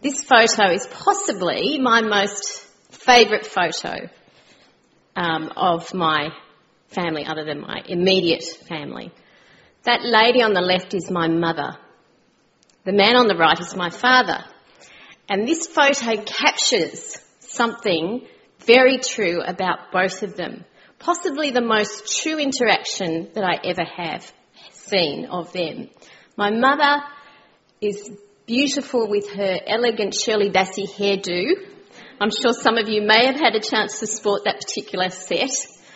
This photo is possibly my most favourite photo of my family, other than my immediate family. That lady on the left is my mother. The man on the right is my father. And this photo captures something very true about both of them. Possibly the most true interaction that I ever have seen of them. My mother is beautiful with her elegant Shirley Bassey hairdo. I'm sure some of you may have had a chance to sport that particular set.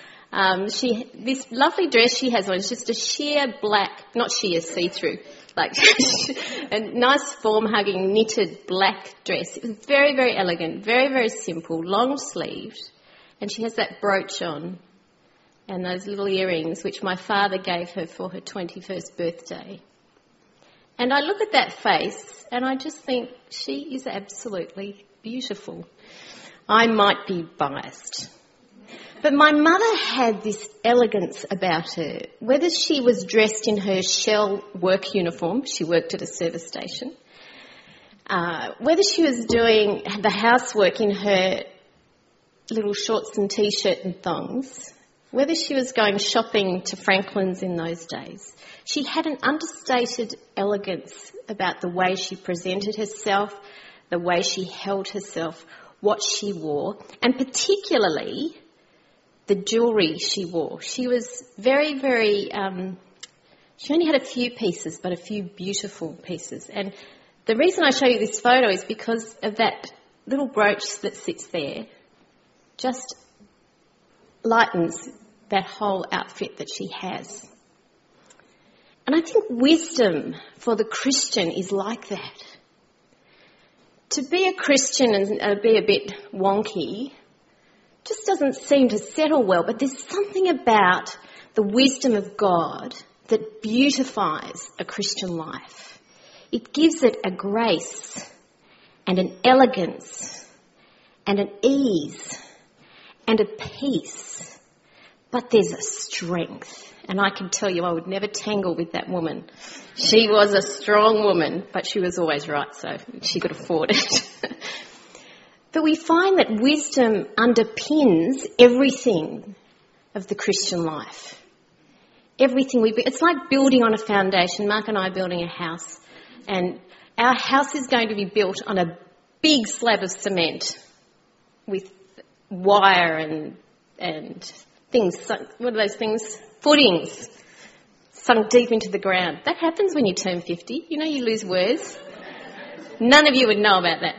This lovely dress she has on is just a sheer black, not sheer, see-through, like a nice form-hugging knitted black dress. It was very, very elegant, very, very simple, long-sleeved, and she has that brooch on and those little earrings which my father gave her for her 21st birthday. And I look at that face and I just think she is absolutely beautiful. I might be biased. But my mother had this elegance about her. Whether she was dressed in her Shell work uniform, she worked at a service station, whether she was doing the housework in her little shorts and T-shirt and thongs, whether she was going shopping to Franklin's in those days, she had an understated elegance about the way she presented herself, the way she held herself, what she wore, and particularly the jewellery she wore. She was very, very... she only had a few pieces, but a few beautiful pieces. And the reason I show you this photo is because of that little brooch that sits there. Just lightens that whole outfit that she has. And I think wisdom for the Christian is like that. To be a Christian and be a bit wonky just doesn't seem to settle well, but there's something about the wisdom of God that beautifies a Christian life. It gives it a grace and an elegance and an ease and a peace, but there's a strength. And I can tell you I would never tangle with that woman. She was a strong woman, but she was always right, so she could afford it. But we find that wisdom underpins everything of the Christian life. Everything it's like building on a foundation. Mark and I are building a house, and our house is going to be built on a big slab of cement with wire and things. What are those things? Footings sunk deep into the ground. That happens when you turn 50. You know, you lose words. None of you would know about that.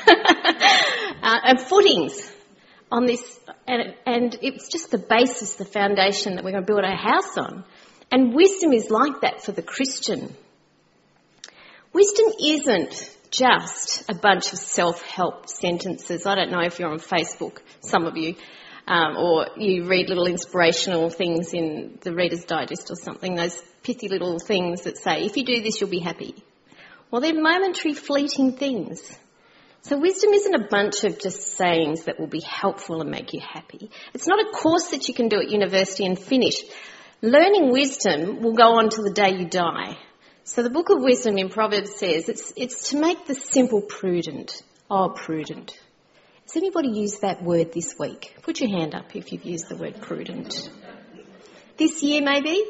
And footings on this, and it's just the basis, the foundation that we're going to build our house on. And wisdom is like that for the Christian. Wisdom isn't just a bunch of self-help sentences. I don't know if you're on Facebook, some of you, or you read little inspirational things in the Reader's Digest or something, those pithy little things that say, if you do this, you'll be happy. Well, they're momentary, fleeting things. So wisdom isn't a bunch of just sayings that will be helpful and make you happy. It's not a course that you can do at university and finish. Learning wisdom will go on till the day you die. So the book of wisdom in Proverbs says it's to make the simple prudent. Oh, prudent. Has anybody used that word this week? Put your hand up if you've used the word prudent. This year, maybe?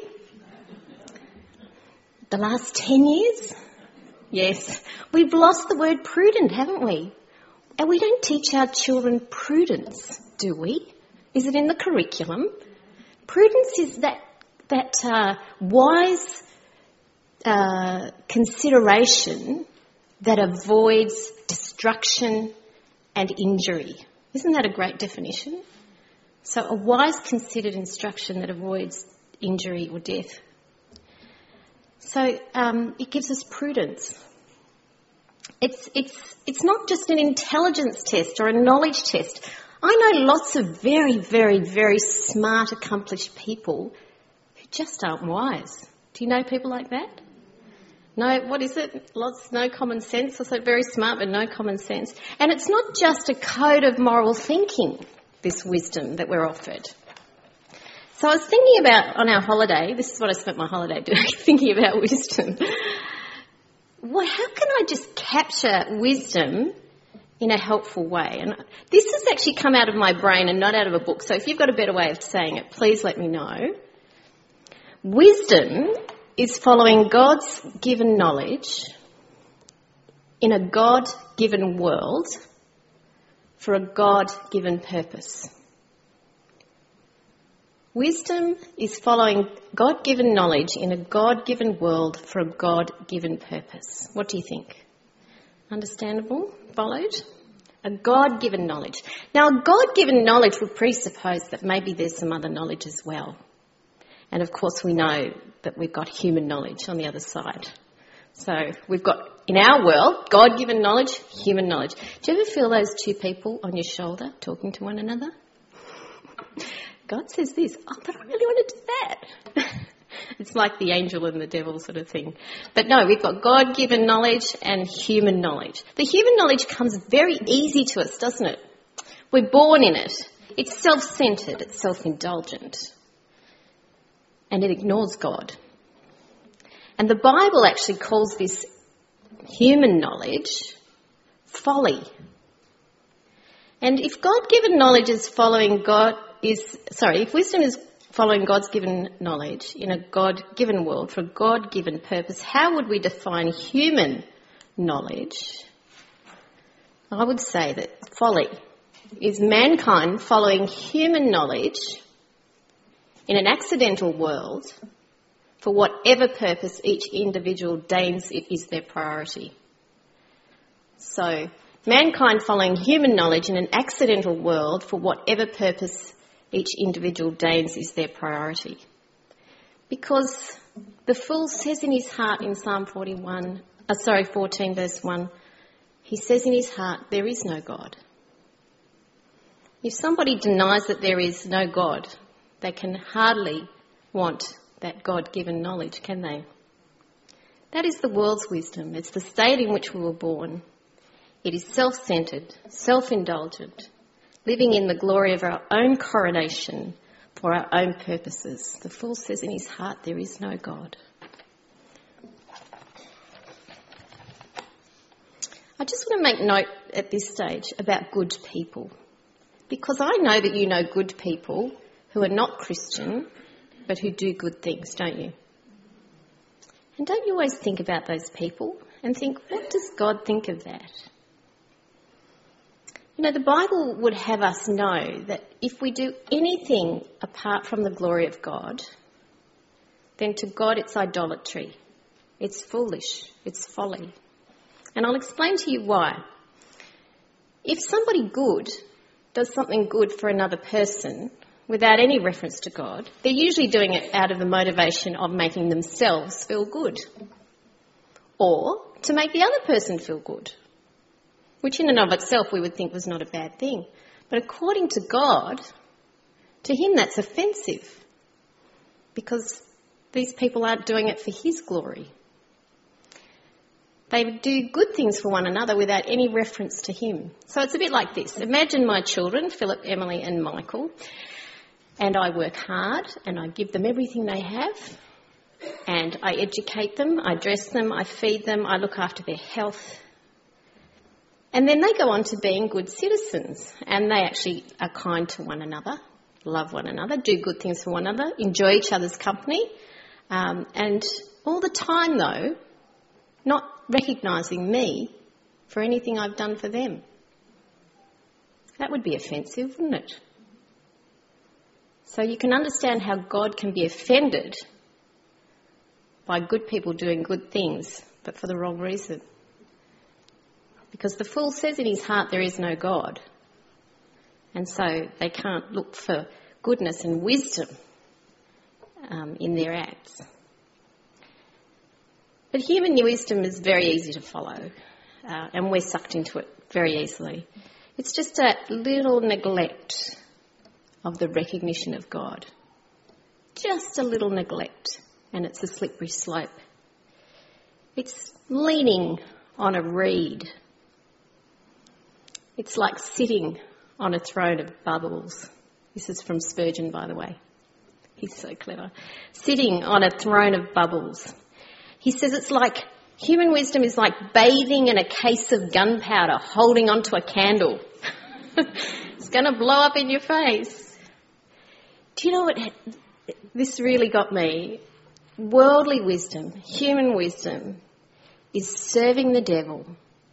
The last 10 years? Yes. We've lost the word prudent, haven't we? And we don't teach our children prudence, do we? Is it in the curriculum? Prudence is that wise consideration that avoids destruction and injury. Isn't that a great definition? So a wise considered instruction that avoids injury or death. So it gives us prudence. It's not just an intelligence test or a knowledge test. I know lots of very, very, very smart, accomplished people who just aren't wise. Do you know people like that? No, what is it? No common sense. Also very smart, but no common sense. And it's not just a code of moral thinking, this wisdom that we're offered. So I was thinking about on our holiday, this is what I spent my holiday doing, thinking about wisdom. how can I just capture wisdom in a helpful way? And this has actually come out of my brain and not out of a book. So if you've got a better way of saying it, please let me know. Wisdom is following God's given knowledge in a God-given world for a God-given purpose. Wisdom is following God-given knowledge in a God-given world for a God-given purpose. What do you think? Understandable? Followed? A God-given knowledge. Now, a God-given knowledge would presuppose that maybe there's some other knowledge as well. And of course we know that we've got human knowledge on the other side. So we've got, in our world, God-given knowledge, human knowledge. Do you ever feel those two people on your shoulder talking to one another? God says this, but I really want to do that. It's like the angel and the devil sort of thing. But no, we've got God-given knowledge and human knowledge. The human knowledge comes very easy to us, doesn't it? We're born in it. It's self-centred, it's self-indulgent. And it ignores God. And the Bible actually calls this human knowledge folly. And if God-given knowledge is following if wisdom is following God's given knowledge in a God-given world for a God-given purpose, how would we define human knowledge? I would say that folly is mankind following human knowledge in an accidental world for whatever purpose each individual deigns it is their priority. So, mankind following human knowledge in an accidental world for whatever purpose each individual deigns is their priority. Because the fool says in his heart in Psalm 14 verse 1, he says in his heart, there is no God. If somebody denies that there is no God, they can hardly want that God-given knowledge, can they? That is the world's wisdom. It's the state in which we were born. It is self-centred, self-indulgent, living in the glory of our own coronation for our own purposes. The fool says in his heart, there is no God. I just want to make note at this stage about good people, because I know that you know good people who are not Christian but who do good things, don't you? And don't you always think about those people and think, what does God think of that? You know, the Bible would have us know that if we do anything apart from the glory of God, then to God it's idolatry. It's foolish. It's folly. And I'll explain to you why. If somebody good does something good for another person without any reference to God, they're usually doing it out of the motivation of making themselves feel good or to make the other person feel good, which in and of itself we would think was not a bad thing. But according to God, to him that's offensive because these people aren't doing it for his glory. They do good things for one another without any reference to him. So it's a bit like this. Imagine my children, Philip, Emily and Michael, and I work hard and I give them everything they have and I educate them, I dress them, I feed them, I look after their health. And then they go on to being good citizens and they actually are kind to one another, love one another, do good things for one another, enjoy each other's company, and all the time though, not recognising me for anything I've done for them. That would be offensive, wouldn't it? So you can understand how God can be offended by good people doing good things, but for the wrong reason. Because the fool says in his heart there is no God. And so they can't look for goodness and wisdom in their acts. But human wisdom is very easy to follow, and we're sucked into it very easily. It's just a little neglect of the recognition of God. Just a little neglect, and it's a slippery slope. It's leaning on a reed. It's like sitting on a throne of bubbles. This is from Spurgeon, by the way. He's so clever. Sitting on a throne of bubbles. He says it's like Human wisdom is like bathing in a case of gunpowder, holding onto a candle. It's going to blow up in your face. Do you know what? This really got me. Worldly wisdom, human wisdom, is serving the devil,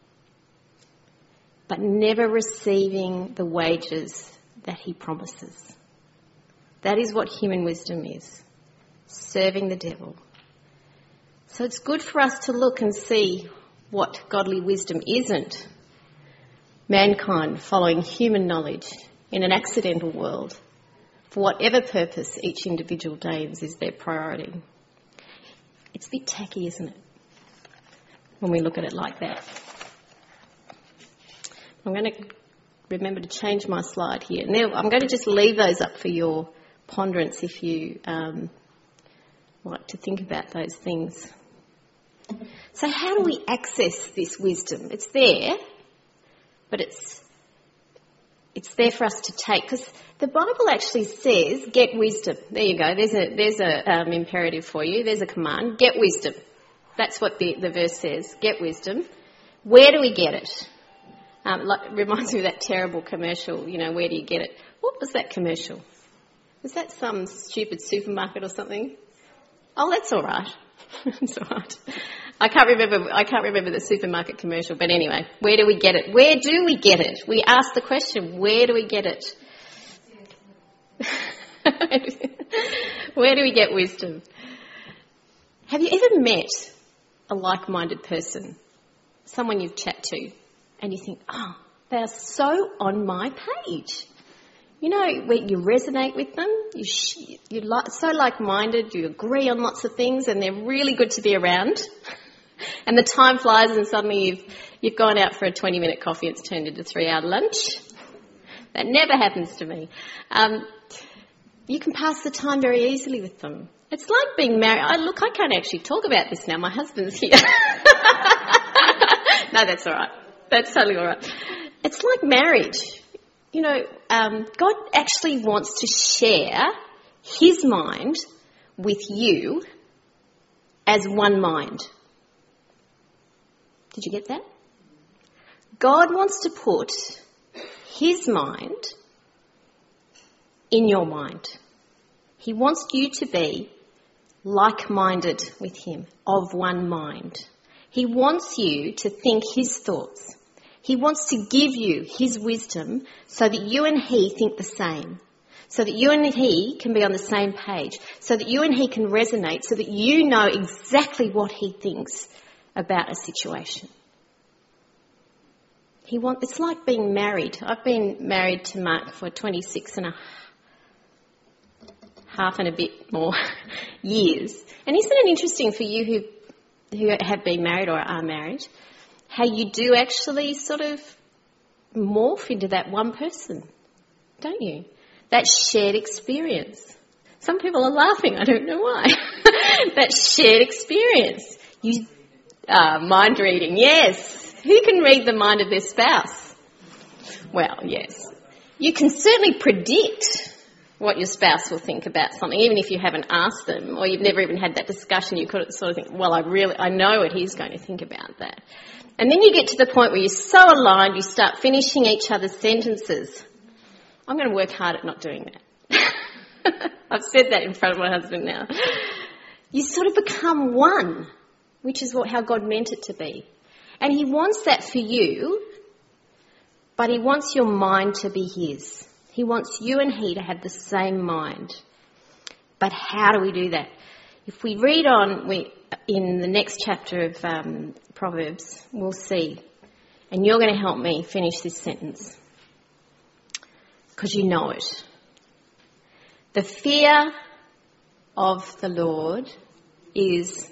but never receiving the wages that he promises. That is what human wisdom is, serving the devil. So it's good for us to look and see what godly wisdom isn't. Mankind following human knowledge in an accidental world for whatever purpose each individual deems is their priority. It's a bit tacky, isn't it, when we look at it like that? I'm going to remember to change my slide here. Now I'm going to just leave those up for your ponderance if you like to think about those things. So how do we access this wisdom? It's there, but it's there for us to take, because the Bible actually says, get wisdom. There you go. There's a imperative for you. There's a command. Get wisdom. That's what the verse says. Get wisdom. Where do we get it? Reminds me of that terrible commercial, where do you get it? What was that commercial? Was that some stupid supermarket or something? Oh, that's all right. That's all right. I can't remember the supermarket commercial, but anyway, where do we get it? Where do we get it? We ask the question, where do we get it? Where do we get wisdom? Have you ever met a like-minded person, someone you've chatted to, and you think, oh, they're so on my page? When you resonate with them, you're so like-minded, you agree on lots of things, and they're really good to be around. And the time flies, and suddenly you've gone out for a 20-minute coffee, it's turned into a 3-hour lunch. That never happens to me. You can pass the time very easily with them. It's like being married. I can't actually talk about this now. My husband's here. No, that's all right. That's totally all right. It's like marriage. God actually wants to share his mind with you as one mind. Did you get that? God wants to put his mind in your mind. He wants you to be like-minded with him, of one mind. He wants you to think his thoughts. He wants to give you his wisdom so that you and he think the same, so that you and he can be on the same page, so that you and he can resonate, so that you know exactly what he thinks about a situation. It's like being married. I've been married to Mark for 26 and a bit more years. And isn't it interesting for you who have been married or are married, how you do actually sort of morph into that one person, don't you? That shared experience. Some people are laughing, I don't know why. That shared experience. Mind reading, yes. Who can read the mind of their spouse? Well, yes. You can certainly predict what your spouse will think about something, even if you haven't asked them or you've never even had that discussion. You could sort of think, well, I know what he's going to think about that. And then you get to the point where you're so aligned, you start finishing each other's sentences. I'm going to work hard at not doing that. I've said that in front of my husband now. You sort of become one, which is how God meant it to be. And he wants that for you, but he wants your mind to be his. He wants you and he to have the same mind. But how do we do that? If we read on in the next chapter of Proverbs, we'll see. And you're going to help me finish this sentence, because you know it. The fear of the Lord is...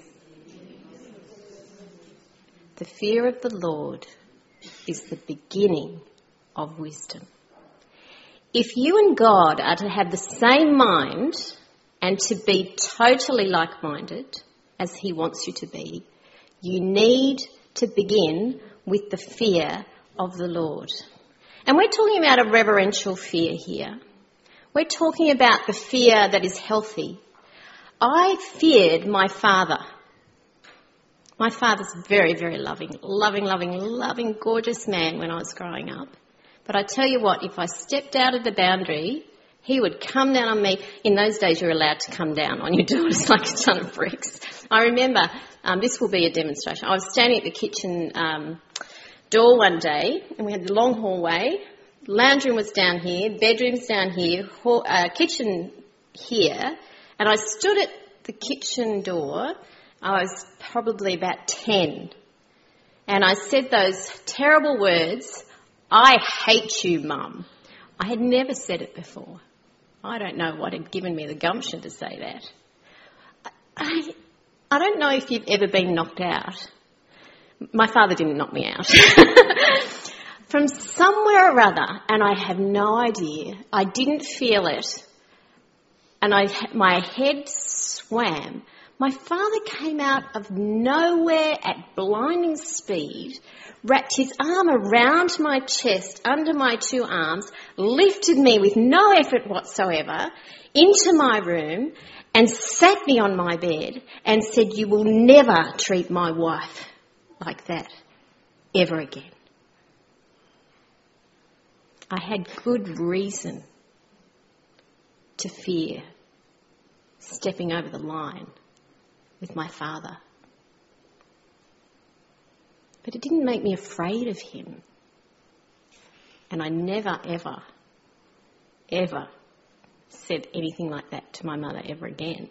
The fear of the Lord is the beginning of wisdom. If you and God are to have the same mind and to be totally like-minded, as he wants you to be, you need to begin with the fear of the Lord. And we're talking about a reverential fear here. We're talking about the fear that is healthy. I feared my father. My father's very, very loving, gorgeous man when I was growing up. But I tell you what, if I stepped out of the boundary, he would come down on me. In those days, you were allowed to come down on your daughters like a ton of bricks. I remember, this will be a demonstration. I was standing at the kitchen door one day, and we had the long hallway. Lounge room was down here, bedrooms down here, kitchen here, and I stood at the kitchen door. I was probably about 10, and I said those terrible words, "I hate you, Mum." I had never said it before. I don't know what had given me the gumption to say that. I don't know if you've ever been knocked out. My father didn't knock me out. From somewhere or other, and I have no idea. I didn't feel it, and my head swam. My father came out of nowhere at blinding speed, wrapped his arm around my chest, under my two arms, lifted me with no effort whatsoever into my room and sat me on my bed and said, "You will never treat my wife like that ever again." I had good reason to fear stepping over the line with my father. But it didn't make me afraid of him. And I never, ever said anything like that to my mother ever again.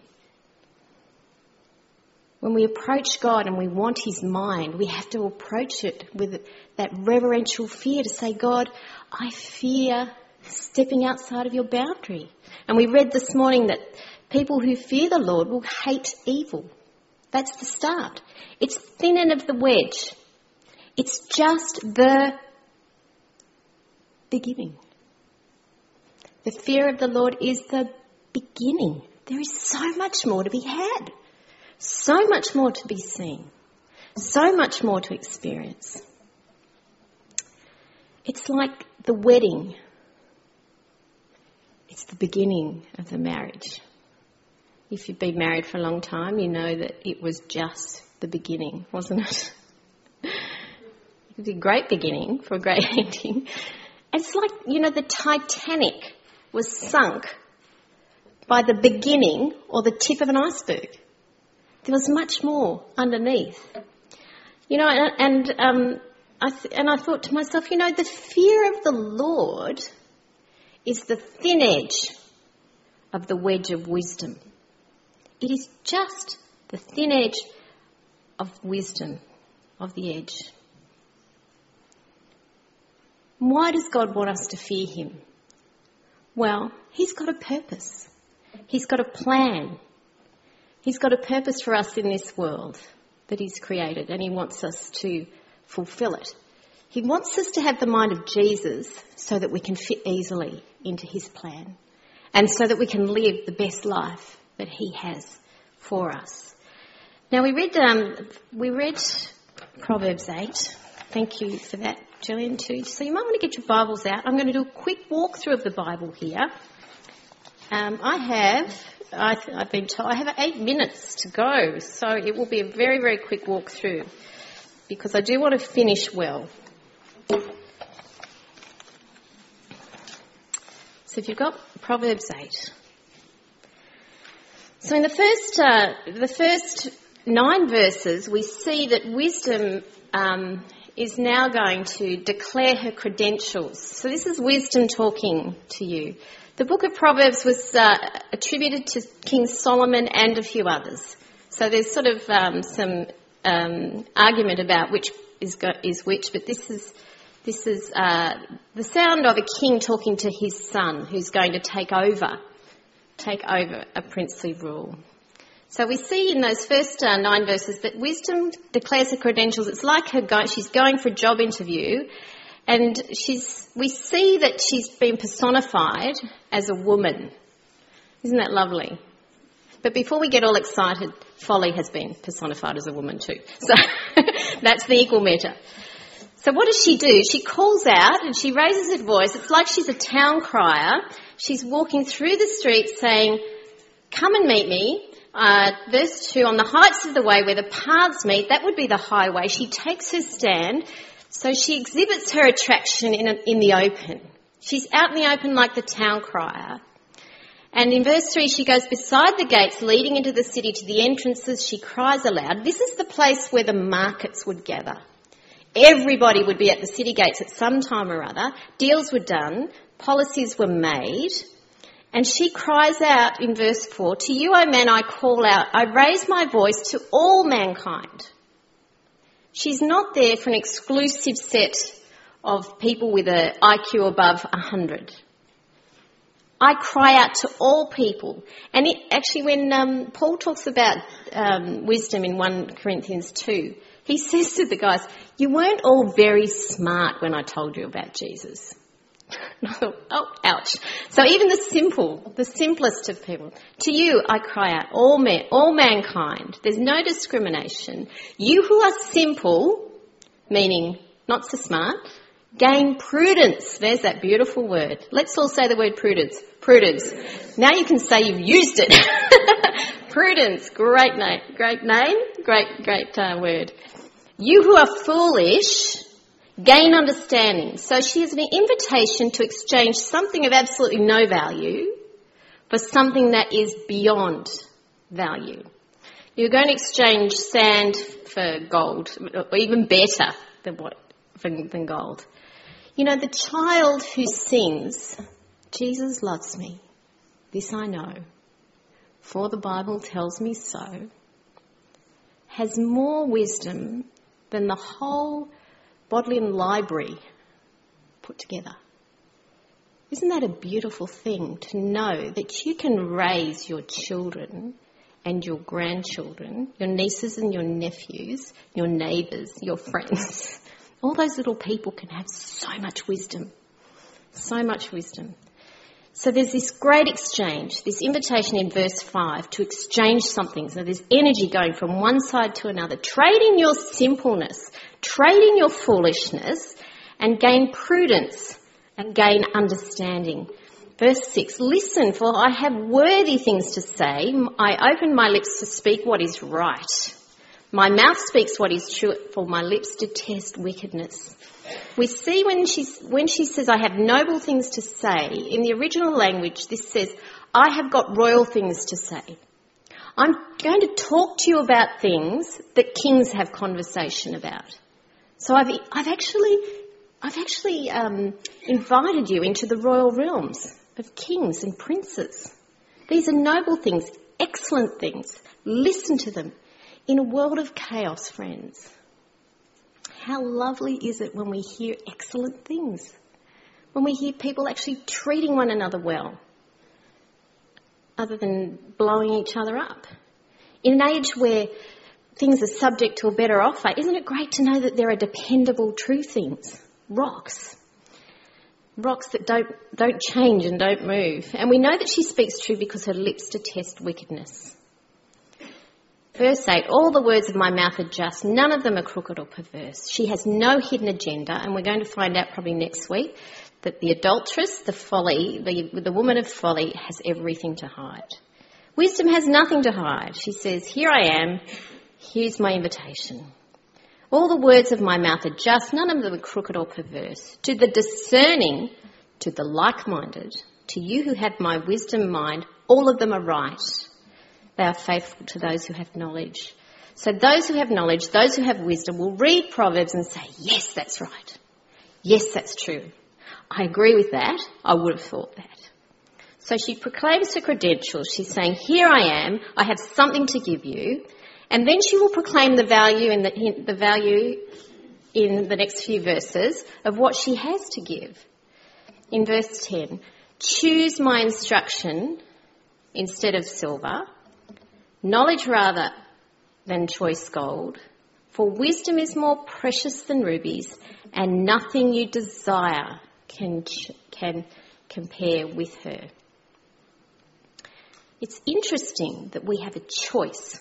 When we approach God and we want his mind, we have to approach it with that reverential fear to say, "God, I fear stepping outside of your boundary." And we read this morning that people who fear the Lord will hate evil. That's the start. It's thin end of the wedge. It's just the beginning. The fear of the Lord is the beginning. There is so much more to be had. So much more to be seen. So much more to experience. It's like the wedding. It's the beginning of the marriage. If you've been married for a long time, you know that it was just the beginning, wasn't it? It was a great beginning for a great ending. It's like, the Titanic was sunk by the beginning or the tip of an iceberg. There was much more underneath. I thought to myself, the fear of the Lord is the thin edge of the wedge of wisdom. It is just the thin edge of wisdom, of the edge. Why does God want us to fear him? Well, he's got a purpose. He's got a plan. He's got a purpose for us in this world that he's created, and he wants us to fulfill it. He wants us to have the mind of Jesus so that we can fit easily into his plan and so that we can live the best life that he has for us. Now, we read Proverbs 8. Thank you for that, Gillian, too. So you might want to get your Bibles out. I'm going to do a quick walkthrough of the Bible here. I've been told I have 8 minutes to go, so it will be a very, very quick walkthrough because I do want to finish well. So if you've got Proverbs 8. So in the first 9 verses, we see that wisdom is now going to declare her credentials. So this is wisdom talking to you. The book of Proverbs was attributed to King Solomon and a few others. So there's sort of some argument about which is which, but this is the sound of a king talking to his son who's going to take over a princely rule. So we see in those first 9 verses that wisdom declares her credentials. It's like she's going for a job interview, and we see that she's been personified as a woman. Isn't that lovely? But before we get all excited, folly has been personified as a woman too. So that's the equal measure. So what does she do? She calls out and she raises her voice. It's like she's a town crier. She's walking through the streets saying, "Come and meet me. Verse 2, on the heights of the way where the paths meet, that would be the highway, she takes her stand, so she exhibits her attraction in the open. She's out in the open like the town crier. And in verse 3, she goes beside the gates leading into the city to the entrances. She cries aloud. This is the place where the markets would gather. Everybody would be at the city gates at some time or other. Deals were done. Policies were made. And she cries out in verse 4, to you, O man, I call out. I raise my voice to all mankind. She's not there for an exclusive set of people with an IQ above 100. I cry out to all people. And when Paul talks about wisdom in 1 Corinthians 2, he says to the guys, you weren't all very smart when I told you about Jesus. And I thought, oh, ouch. So even the simplest of people, to you I cry out, all mankind. There's no discrimination. You who are simple, meaning not so smart, gain prudence. There's that beautiful word. Let's all say the word prudence. Prudence. Now you can say you've used it. Prudence. Great name. Great word. You who are foolish gain understanding. So she has an invitation to exchange something of absolutely no value for something that is beyond value. You're going to exchange sand for gold, or even better than gold. You know, the child who sings, Jesus loves me, this I know, for the Bible tells me so, has more wisdom than the whole Bodleian Library put together. Isn't that a beautiful thing to know that you can raise your children and your grandchildren, your nieces and your nephews, your neighbours, your friends? All those little people can have so much wisdom. So much wisdom. So there's this great exchange, this invitation in verse 5 to exchange something. So there's energy going from one side to another. Trade in your simpleness, trade in your foolishness, and gain prudence and gain understanding. Verse 6, listen, for I have worthy things to say. I open my lips to speak what is right. My mouth speaks what is true, for my lips detest wickedness. We see when she says, I have noble things to say, in the original language this says, I have got royal things to say. I'm going to talk to you about things that kings have conversation about. So I've actually invited you into the royal realms of kings and princes. These are noble things, excellent things. Listen to them. In a world of chaos, friends, how lovely is it when we hear excellent things, when we hear people actually treating one another well, other than blowing each other up. In an age where things are subject to a better offer, isn't it great to know that there are dependable, true things, rocks that don't change and don't move. And we know that she speaks true because her lips detest wickedness. Verse 8, all the words of my mouth are just, none of them are crooked or perverse. She has no hidden agenda, and we're going to find out probably next week that the adulteress, the woman of folly has everything to hide. Wisdom has nothing to hide. She says, here I am, here's my invitation. All the words of my mouth are just, none of them are crooked or perverse. To the discerning, to the like-minded, to you who have my wisdom mind, all of them are right. They are faithful to those who have knowledge. So those who have knowledge, those who have wisdom, will read Proverbs and say, yes, that's right. Yes, that's true. I agree with that. I would have thought that. So she proclaims her credentials. She's saying, here I am. I have something to give you. And then she will proclaim the value in the next few verses of what she has to give. In verse 10, choose my instruction instead of silver, knowledge rather than choice gold, for wisdom is more precious than rubies, and nothing you desire can compare with her. It's interesting that we have a choice.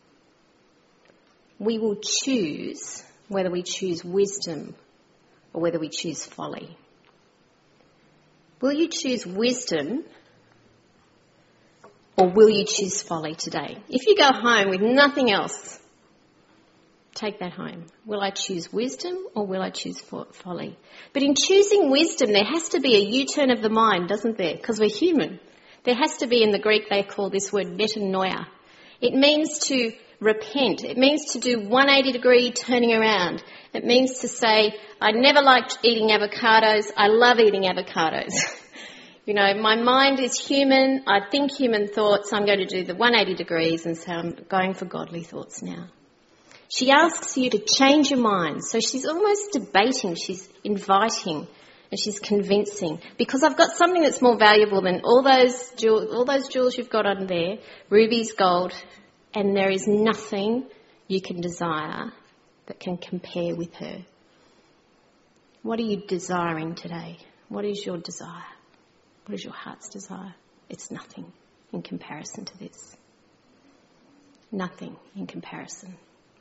We will choose whether we choose wisdom or whether we choose folly. Will you choose wisdom or will you choose folly today? If you go home with nothing else, take that home. Will I choose wisdom or will I choose folly? But in choosing wisdom, there has to be a U-turn of the mind, doesn't there? Because we're human. There has to be, in the Greek, they call this word metanoia. It means to repent. It means to do 180-degree turning around. It means to say, I never liked eating avocados. I love eating avocados. You know, my mind is human. I think human thoughts. I'm going to do the 180 degrees and say I'm going for godly thoughts now. She asks you to change your mind. So she's almost debating. She's inviting and she's convincing. Because I've got something that's more valuable than all those jewels you've got on there, rubies, gold, and there is nothing you can desire that can compare with her. What are you desiring today? What is your desire? What is your heart's desire? It's nothing in comparison to this. Nothing in comparison.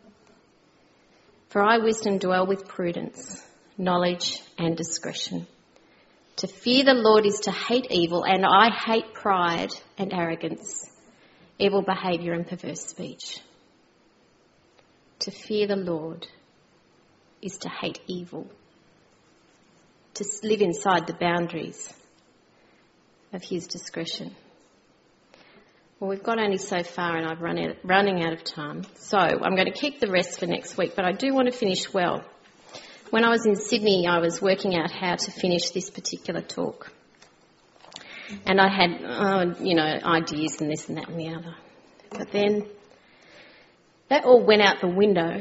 For I, wisdom, dwell with prudence, knowledge and discretion. To fear the Lord is to hate evil, and I hate pride and arrogance, evil behaviour and perverse speech. To fear the Lord is to hate evil, to live inside the boundaries of his discretion. Well, we've got only so far and I'm running out of time. So I'm going to keep the rest for next week, but I do want to finish well. When I was in Sydney, I was working out how to finish this particular talk. And I had, ideas and this and that and the other. But then that all went out the window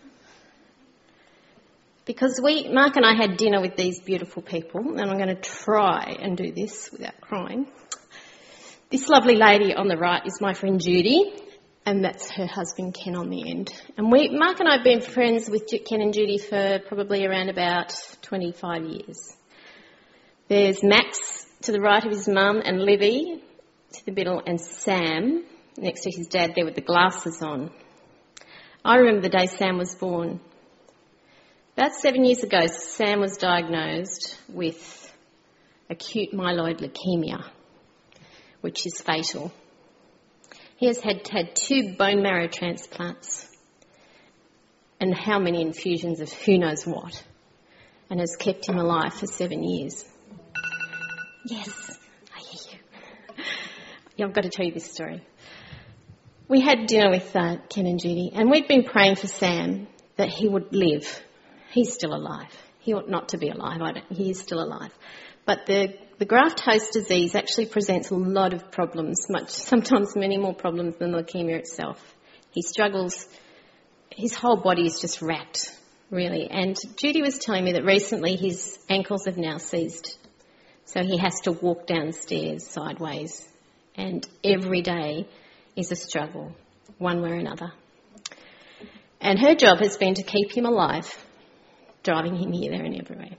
because Mark and I had dinner with these beautiful people, and I'm going to try and do this without crying. This lovely lady on the right is my friend Judy, and that's her husband Ken on the end. And Mark and I have been friends with Ken and Judy for probably around about 25 years. There's Max to the right of his mum, and Livy to the middle, and Sam next to his dad there with the glasses on. I remember the day Sam was born. About 7 years ago, Sam was diagnosed with acute myeloid leukemia, which is fatal. He has had 2 bone marrow transplants and how many infusions of who knows what, and has kept him alive for 7 years. Yes, I hear you. Yeah, I've got to tell you this story. We had dinner with Ken and Judy, and we'd been praying for Sam that he would live. He's still alive. He ought not to be alive. He is still alive. But the graft-host disease actually presents a lot of problems, sometimes many more problems than leukemia itself. He struggles. His whole body is just wrapped, really. And Judy was telling me that recently his ankles have now seized, so he has to walk downstairs sideways. And every day is a struggle, one way or another. And her job has been to keep him alive, driving him here, there and everywhere.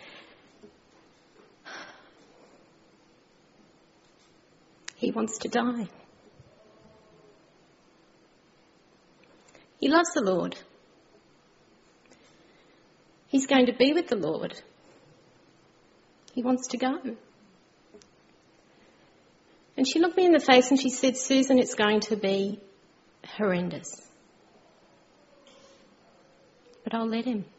He wants to die. He loves the Lord. He's going to be with the Lord. He wants to go. And she looked me in the face and she said, Susan, it's going to be horrendous. But I'll let him.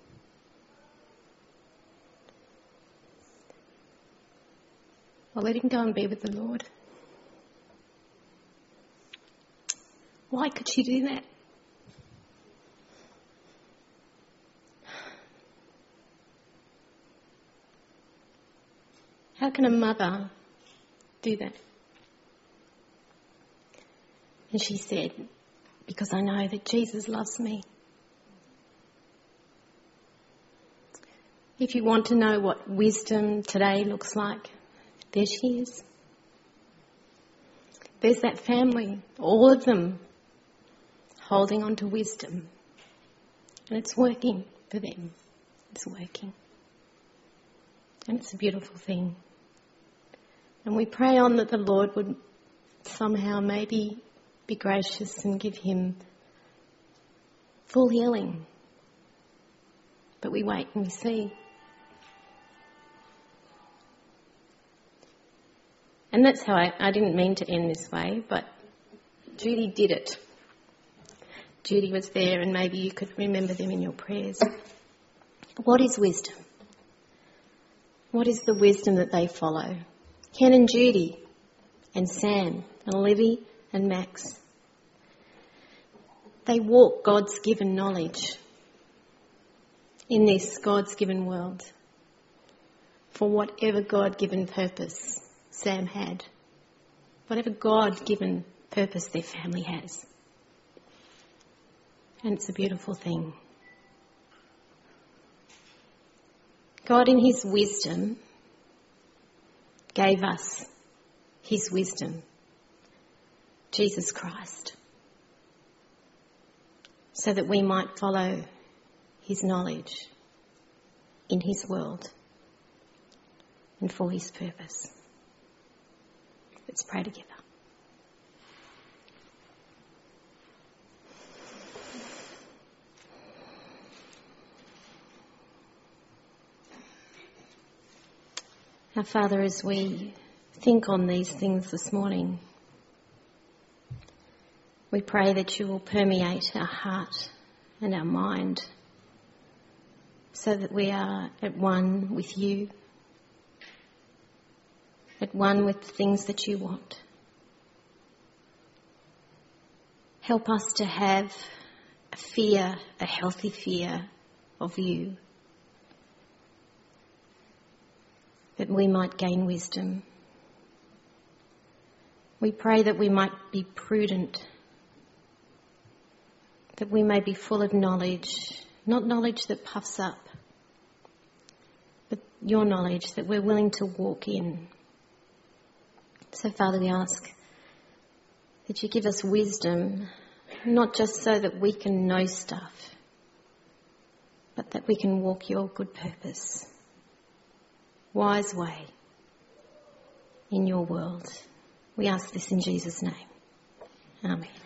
I'll let him go and be with the Lord. Why could she do that? How can a mother do that? And she said, because I know that Jesus loves me. If you want to know what wisdom today looks like, there she is. There's that family, all of them, holding on to wisdom. And it's working for them. It's working. And it's a beautiful thing. And we pray on that the Lord would somehow maybe be gracious and give him full healing. But we wait and we see. And that's how I didn't mean to end this way, but Judy did it. Judy was there, and maybe you could remember them in your prayers. What is wisdom? What is the wisdom that they follow? Ken and Judy and Sam and Livy and Max. They walk God's given knowledge in this God's given world for whatever God-given purpose Sam had, whatever God-given purpose their family has. And it's a beautiful thing. God in his wisdom gave us his wisdom, Jesus Christ, so that we might follow his knowledge in his world and for his purpose. Let's pray together. Our Father, as we think on these things this morning, we pray that you will permeate our heart and our mind so that we are at one with you, at one with the things that you want. Help us to have a fear, a healthy fear of you, that we might gain wisdom. We pray that we might be prudent, that we may be full of knowledge, not knowledge that puffs up, but your knowledge that we're willing to walk in. So, Father, we ask that you give us wisdom, not just so that we can know stuff, but that we can walk your good purpose, wise way in your world. We ask this in Jesus' name. Amen.